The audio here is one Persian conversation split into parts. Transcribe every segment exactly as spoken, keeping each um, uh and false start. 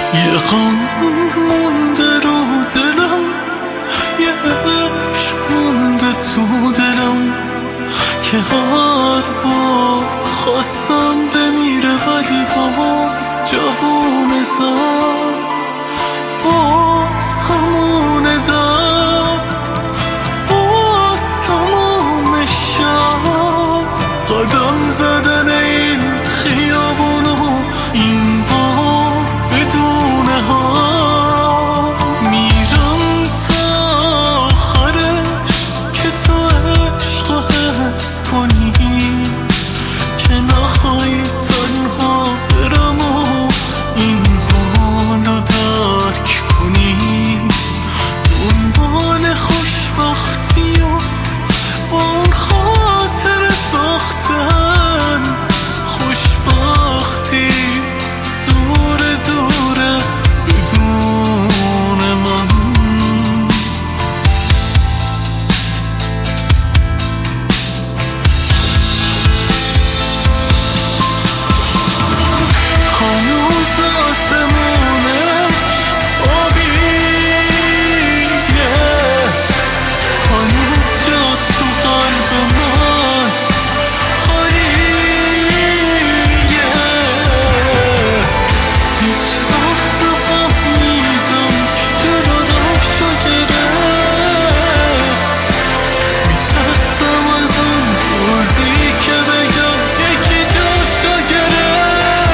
یه غم مونده رو دلم، یه عشق مونده تو دلم که هر بار خواستم بمیره ولی باز جوونه زد، باز همونه داد، باز تموم شب قدم زدن این خیابونو این بار بدون ها میرم تا آخرش که تو عشق حس کنی که نخوای تنها برم و این حالو درک کنی، دنبال خوشبختی و با اون خاطر ساختن خوشبختی دور دوره بدون من. هنوز آسمونش آبیه، هنوز جا تو قلب من خالیه، هیچ وقت نفهمیدم که جلوشو گرفت، میترسم از اون روزی که بگم یکی جاشو گرفت.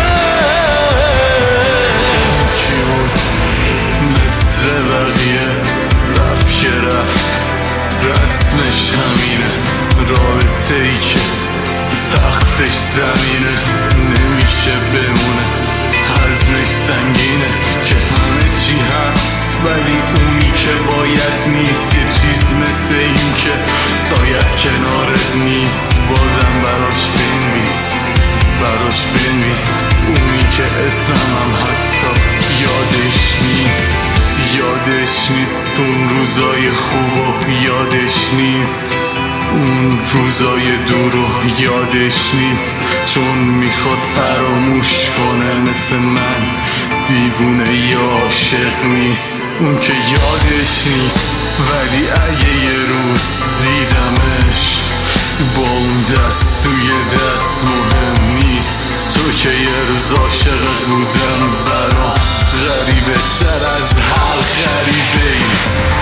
چی بود مثل بقیه رفت که رفت، رسمش همینه، رابطه ای که سقفش زمینه نمیشه بمونه، حزمش سنگینه که همه چی هست ولی اونی که باید نیست، یه چیز مثل این که سایت کنارت نیست بازم براش بنویس، براش بنویس اونی که اسمم حتی یادش نیست، یادش نیست اون روزای خوب و یادش نیست اون روزای دور و یادش نیست، چون میخواد فراموش کنه مثل من دیوونه یا عاشق نیست، اون که یادش نیست ولی اگه یه روز دیدمش با اون دست توی دست مهم نیست، تو که یه روز عاشق بودم برام غریبه تر از هر غریبه ای.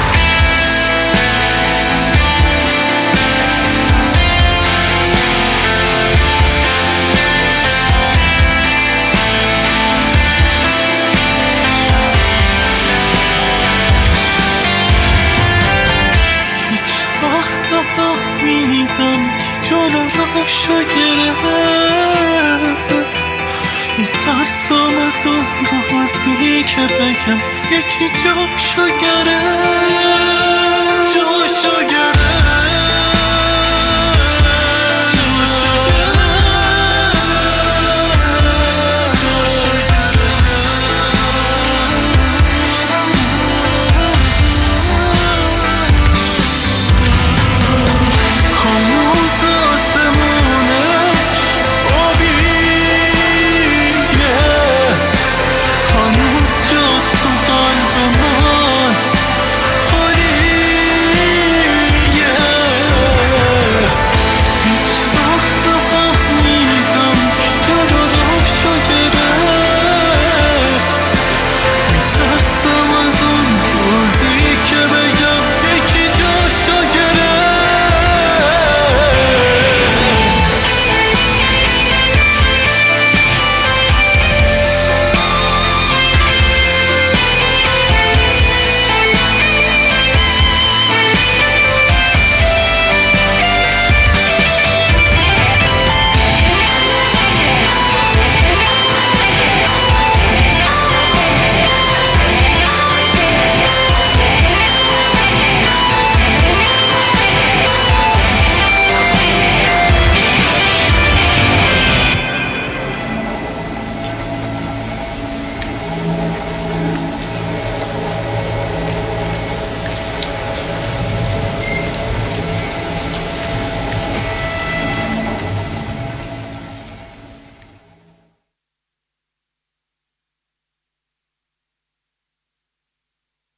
هیچ وقت نفهمیدم که جلوشو گرفت، میترسم از اون روزی که بگم یکی جاشو گرفت.